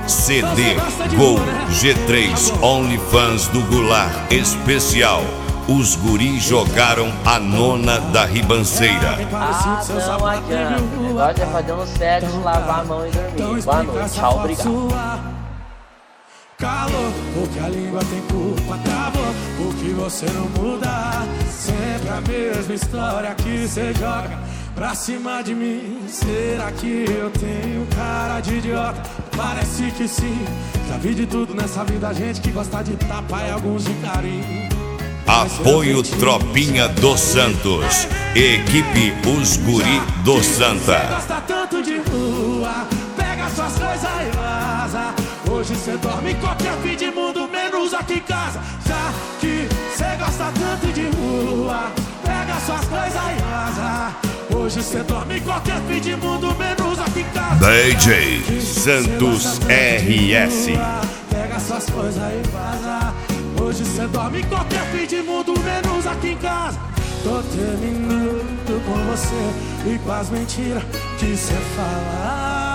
CD Gol G3 OnlyFans do Goulart especial. Os guris jogaram a nona da ribanceira. Ah, não adianta. O negócio é fazer um sexo, lavar a mão e dormir. Boa noite, tchau, obrigado. Calor, porque a língua tem culpa, travou, porque você não muda. Sempre a mesma história que você joga pra cima de mim. Será que eu tenho cara de idiota? Parece que sim. Já vi de tudo nessa vida, gente que gosta de tapa e alguns de carinho. Apoio Tropinha dos Santos. Equipe Os Guri do Santa. Você gosta tanto de rua, pega suas coisas e vaza. Hoje você dorme em qualquer fim de mundo, menos aqui em casa. Já que você gosta tanto de rua, pega suas coisas e vaza. Hoje você dorme em qualquer fim de mundo, menos aqui em casa. DJ Santos RS. Pega suas coisas e vaza. Hoje você dorme em qualquer fim de mundo, menos aqui em casa. Tô terminando com você e com as mentiras que você fala.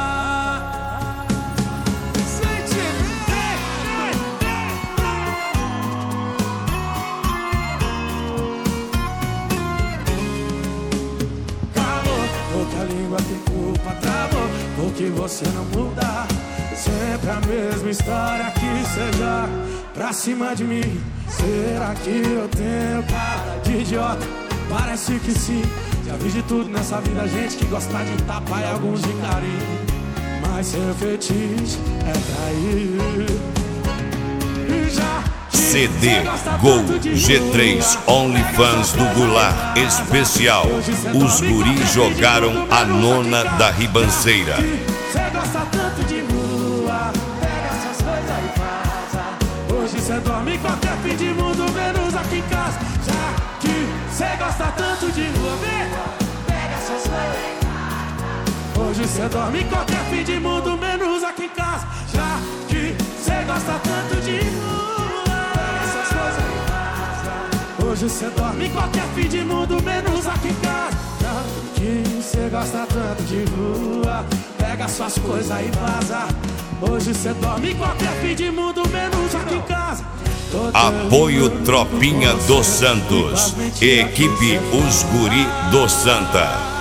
Porque a língua tem culpa, travou, porque você não muda. Sempre a mesma história que você joga pra cima de mim. Será que eu tenho cara de idiota? Parece que sim. Já vi de tudo nessa vida, gente que gosta de tapa e alguns de carinho. Mas seu fetiche é trair. E já CD Gol G3 OnlyFans do Goulart especial. Os guris jogaram a nona da ribanceira. Você gosta tanto de rua, pega essas coisas e vaza. Hoje você dorme em qualquer fim de mundo, menos aqui em casa. Já que você gosta tanto de rua, pega essas coisas e vaza. Hoje você dorme em qualquer fim de mundo, menos aqui em casa. Já que você gosta tanto de rua, pega essas coisas e vaza. Hoje você dorme em qualquer fim de mundo, menos aqui em casa. Já que você gosta tanto de rua, pega suas coisas e vaza. Hoje você dorme em qualquer fim de mundo, menos aqui em casa. Apoio Tropinha dos Santos. Equipe Os Guri do Santa.